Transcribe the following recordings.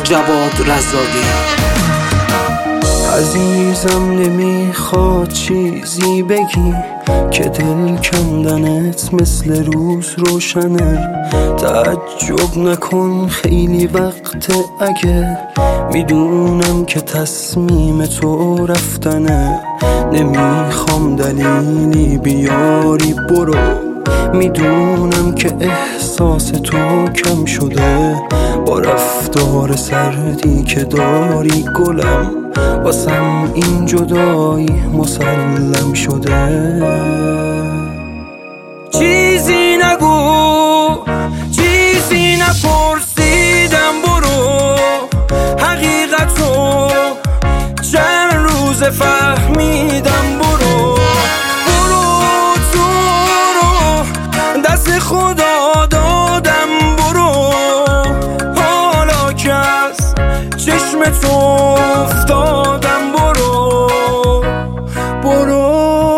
جواد رزاقی. عزیزم نمیخواد چیزی بگی که دل کندنت مثل روز روشنه. تعجب نکن خیلی وقت اگه میدونم که تصمیم تو رفتنه. نمیخوام دلیلی بیاری برو، میدونم که احساس تو کم شده با رفتار سردی که داری گلم. واسم این جدایی مسلم شده. چیزی نگو، چیزی نپرسیدم برو، حقیقتو چند روز فهمیدم برو. برو تو رو دست خدا دادم برو، حالا که از چشم تو افتادم برو. برو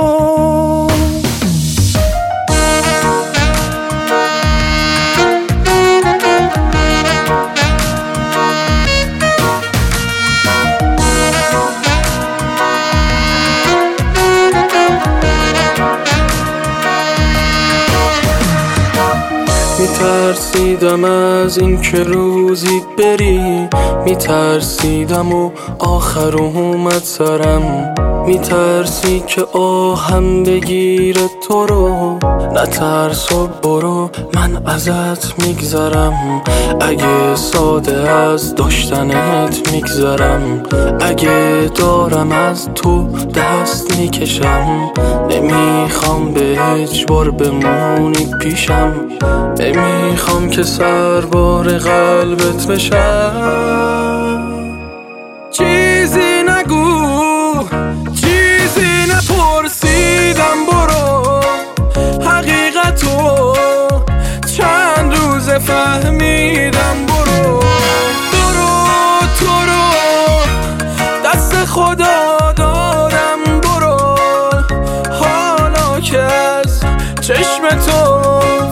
میترسیدم از این که روزی بری، میترسیدم و آخر اومد سرم. میترسی که آهم بگیره تو رو، نترس و برو من ازت میگذرم. اگه ساده از داشتنت میگذرم، اگه دارم از تو دست میکشم. نمیخوام به اجبار بمونی پیشم، نمیخوام که سربار قلبت بشم. چیزی نگو، چیزی نپرسیدم برو، حقیقتو چند روز فهمیدم برو. برو تو رو دست خدا دارم برو، حالا که از چشم تو